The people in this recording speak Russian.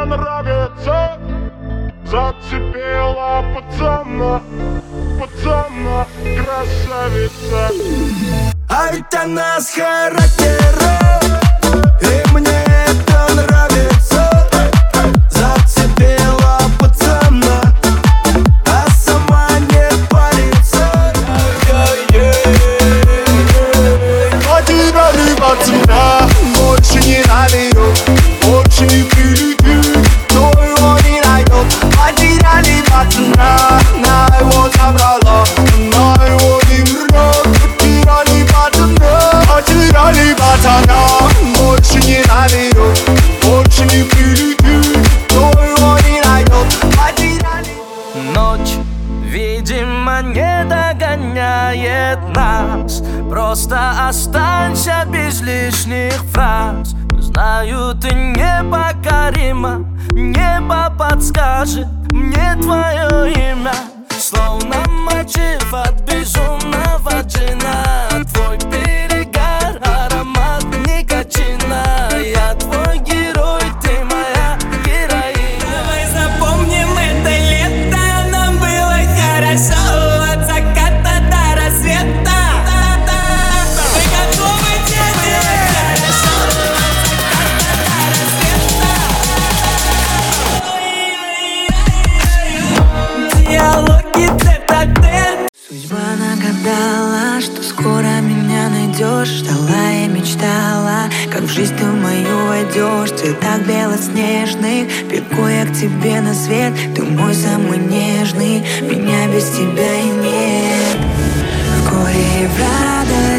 нравится. Зацепила пацана, пацана, красавица. А ведь она с характером, и мне это нравится. Зацепила пацана, а сама не парится. Потеряли пацана, больше не наберет, больше не прилетит, кто его не найдет. Потеряли пацана, она его забрала, она его не вернет. Потеряли пацана, потеряли пацана, больше не наберет, больше не прилетит, кто его не найдет. Потеряли. Ночь, видимо, не догоняет нас. Просто останься без лишних фраз. Знаю, ты непокорима, небо подскажет мне твое имя. Словно мотив от безумного джина. Твой перегар, аромат никотина. Я твой герой, ты моя героиня. Давай запомним это лето, нам было хорошо. От заката до рассвета. Мы готовы делать хорошо. От заката до рассвета. Диалоги тет-а-тет. Судьба нагадала, что скоро меня найдешь. Ждала и мечтала, как в жизнь ты в мою войдешь. В цветах белоснежных бегу я к тебе на свет. Ты мой самый нежный, меня без тебя и нет. В горе и в радость